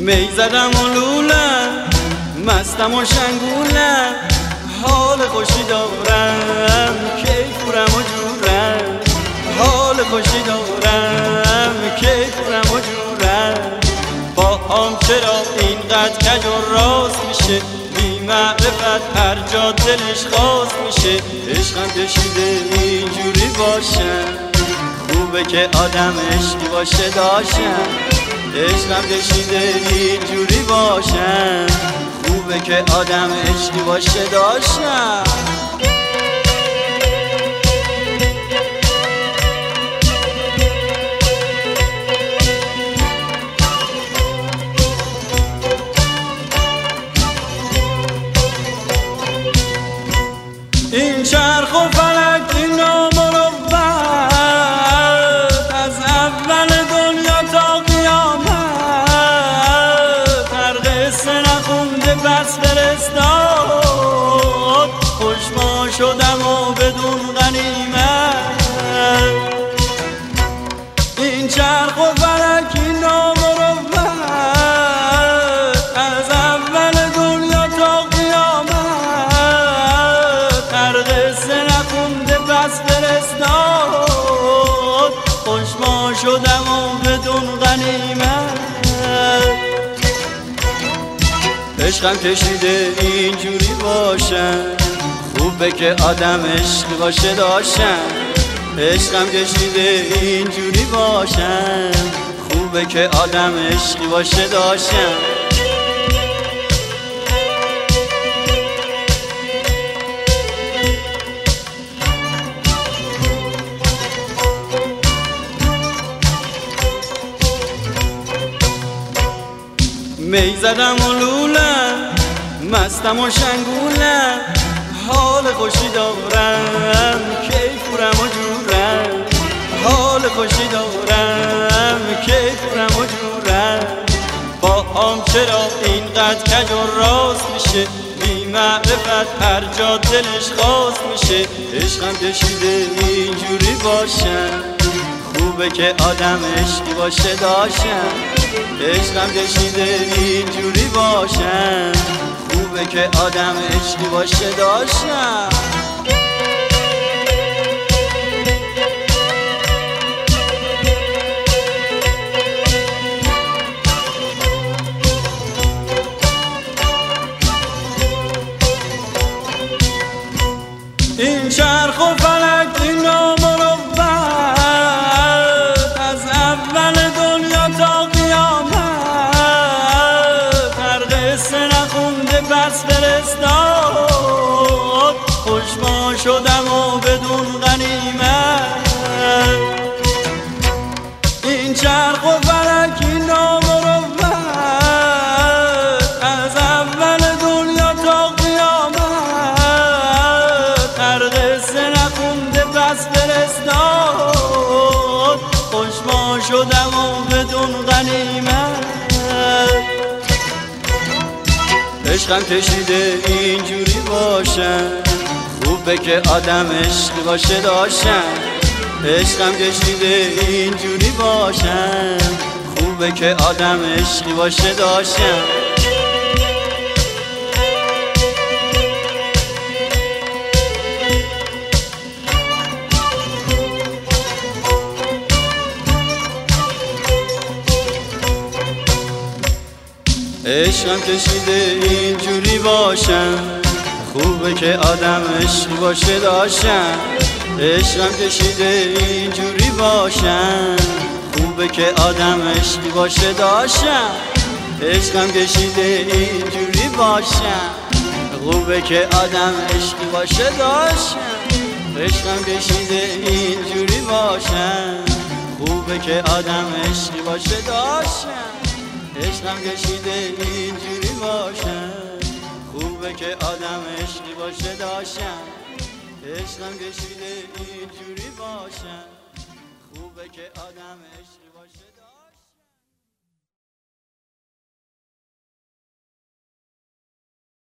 می زدم و لولم، مستم و شنگولم، حال خوشی دارم، کیفورم و جورم. حال خوشی دارم، کیفورم و جورم. با هم چرا اینقدر کج و راست میشه؟ بی معرفت هر جا دلش خواست میشه. عشقم کشیده اینجوری باشم، خوبه که آدم عشقی باشه داشتم. عشقم کشیده اینجوری باشم، خوبه که آدم عشقی باشه داشتم. این چرخ و فلک این نامروت، از اول دنیا تا قیامت، هر قصه نخونده پس فرستاد. خوشما شدم و بدون غنیمت. این چرخ و فلک این نامروت، از اول دنیا تا قیامت، هر قصه نخونده پس فرستاد. خوشما شدم و بدون غنیمت. عشقم کشیده اینجوری باشم، خوبه که آدم عشقی باشه داشتم. عشقم کشیده اینجوری باشم، خوبه که آدم عشقی باشه داشتم. می زدم و لولم، مستم و شنگولم، حال خوشی دارم، کیفورم و جورم. حال خوشی دارم، کیفورم و جورم. با هم چرا اینقدر کج و راست میشه؟ بی معرفت هر جا دلش خواست میشه. عشقم کشیده اینجوری باشم، خوبه که آدم عشقی باشه داشتم. عشقم کشیده اینجوری باشم، خوبه که آدم عشقی باشه داشتم. این چرخ و فلک این نامروت، از اول دنیا تا قیامت، هر قصه نخونده پس فرستاد. خوشما شدم و بدون غنیمت. این چرخ و فلک این نامروت، از اول دنیا تا قیامت، هر قصه نخونده پس فرستاد. خوشما شدم و بدون غنیمت. عشقم کشیده اینجوری باشم، خوبه که آدم عشقی باشه داشتم. عشقم کشیده اینجوری باشم، خوبه که آدم عشقی باشه داشتم. عشقم کشیده اینجوری باشم، خوبه که آدم عشقی باشه داشتم. عشقم کشیده اینجوری باشم، خوبه که آدم عشقی باشه داشتم. عشقم کشیده اینجوری باشم، خوبه که آدم عشقی باشه داشتم. عشقم کشیده اینجوری باشم، خوبه که آدم عشقی باشه داشتم. عشقم کشیده اینجوری باشم، خوبه که آدم عشقی باشه داشتم. عشقم کشیده اینجوری باشم، خوبه که آدم عشقی باشه.